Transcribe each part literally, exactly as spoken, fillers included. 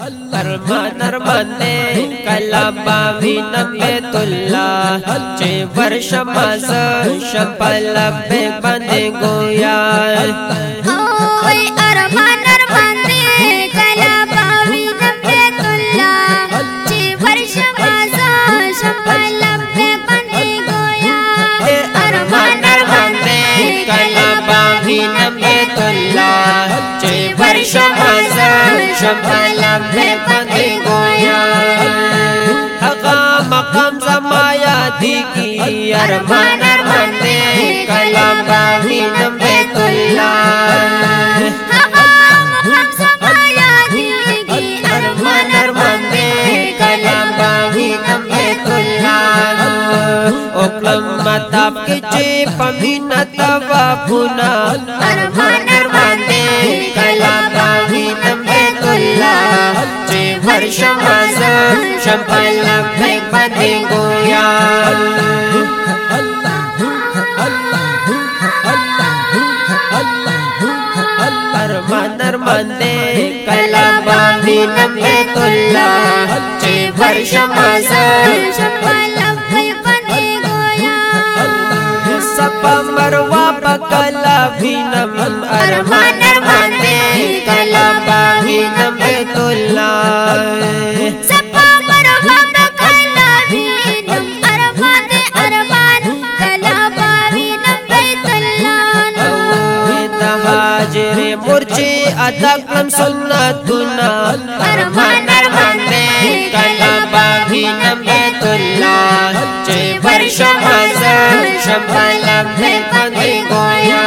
अरमान अरमाने कलाबावी नबेतुल्लाह चे वर्ष मास शपल पे बंदे गोया ओए अरमान अरमाने कलाबावी नबेतुल्लाह चे वर्ष मास शपल पे बंदे गोया अरमान अरमाने कलाबावी नबेतुल्लाह चे वर्ष मास शपल पे बंदे गोया हगा मकाम समाया दिगी अरमान अरमाने कलाबावी नबेतुल्लाह हगा मकाम समाया दिगी अरमान अरमाने कलाबावी नबेतुल्लाह ओकलम मताब के चे पमीना तवा पुना अरमान अरमाने कलाबावी नबेतुल्लाह चे वर्ष मास शपल पे बंदे गोया अरमान अरमाने कलाबावी नबेतुल्लाह चे वर्ष मास शपल पे बंदे गोया सपा मरवा बकला भी नम अरमान अरमाने कलाबावी नबेतुल्लाह सपा मरवा बकला भी नम अरमान अरमान कलाबावी नबेतुल्लाह हाजिरे मुर्चे अदकम सुन्नतुना अरमान अरमाने कलाबावी नबेतुल्लाह चे वर्ष मास शपल पे बंदे गोया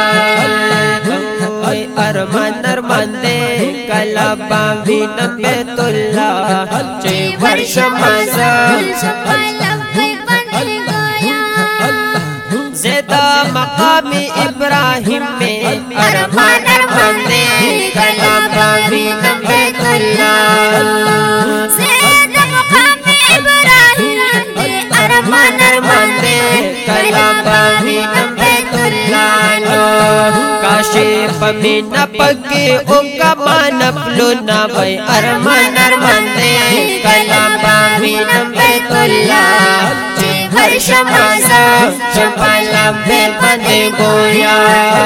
अरमान अरमाने कलाबावी नबेतुल्लाह चे वर्ष मास शपल पे बंदे गोया ज़ेदा मकाम इब्राहिम में अरमान अरमाने कलाबावी नबेतुल्लाह ज़ेदा मकाम इब्राहिम में अरमान अरमाने कलाबावी नबेतुल्लाह काशे पमीना पगे उनका मानप लुना भाई अरमान अरमाने कलाबावी नबेतुल्लाह चे वर्ष मास शपल पे बंदे गोया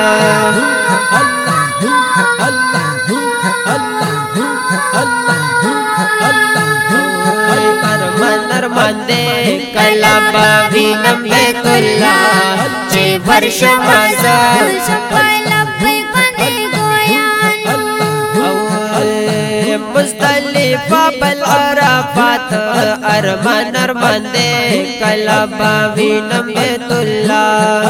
अरमान अरमाने कलाबावी नबेतुल्लाह चे वर्ष मास शपल पे बंदे गोया मुज़दलिफा बल अराफात अरमान अरमाने कलाबावी नबेतुल्लाह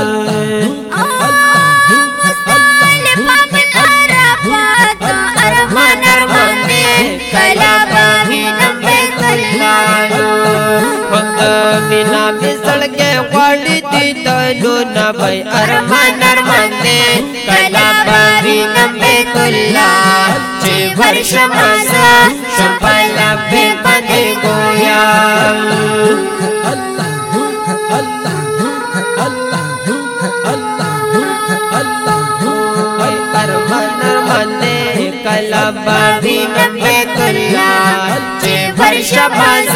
अरमान अरमाने कलाबावी नबेतुल्लाह मीना मिसल के वाली दी तनु न भाई अरमान अरमाने कलाबावी नबेतुल्लाह चे वर्ष मास शपल पे बंदे गोया अरमान अरमाने कलाबावी नबेतुल्लाह चे वर्ष मास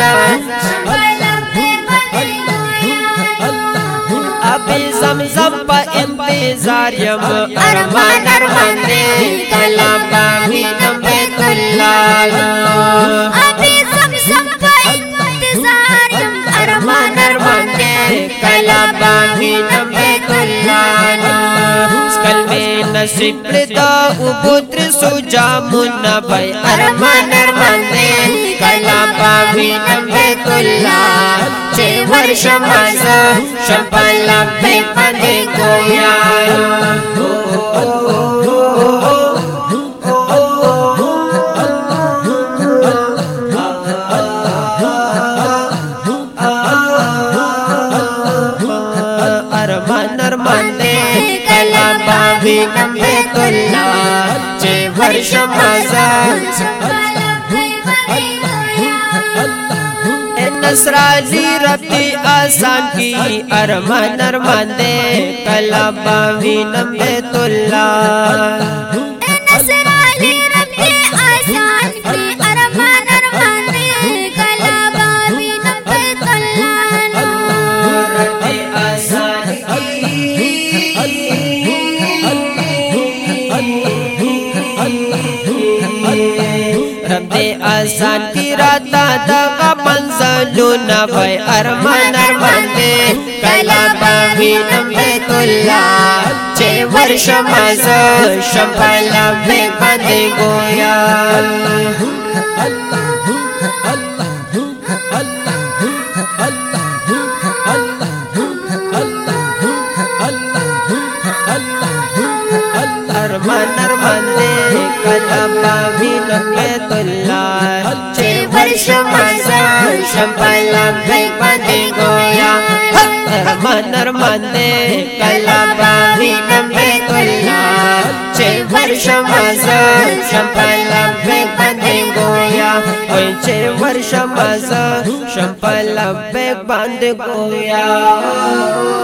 अभी ज़मज़म पर इंतजार यम अरमान अरमाने कलाबावी नबेतुल्लाह अभी ज़मज़म पर इंतजार यम अरमान अरमाने कलाबावी नबेतुल्लाह कल में नसीब दा उबुत्र सुजा मुन्ना भाई अरमान अरमाने कलाबावी नबेतुल्लाह चे वर्ष मास शपल पे बंदे गोया अरमान अरमाने कलाबावी नबेतुल्लाह चे वर्ष मास शपल पे बंदे गोया नसरानी रब्बी आसान की अरमान अरमाने कलाबावी नबेतुल्लाह नसरानी रब्बी आसान की अरमान मध्ये आसान की राता दगा मंजलूना भाई अरमान अरमान दे कला बावीन बेतुल्ला चे वर्ष माझं शंभरला बेबांधे गोया अरमान अरमान दे कला बावीन बेतुल्ला चे वर्ष माझं शंभरला बेबांधे गोया अरमान अरमान दे कला बावीन बेतुल्ला चे वर्ष माझं शंभरला बेबांधे गोया चे वर्ष माझं शंभरला बेबांधे गोया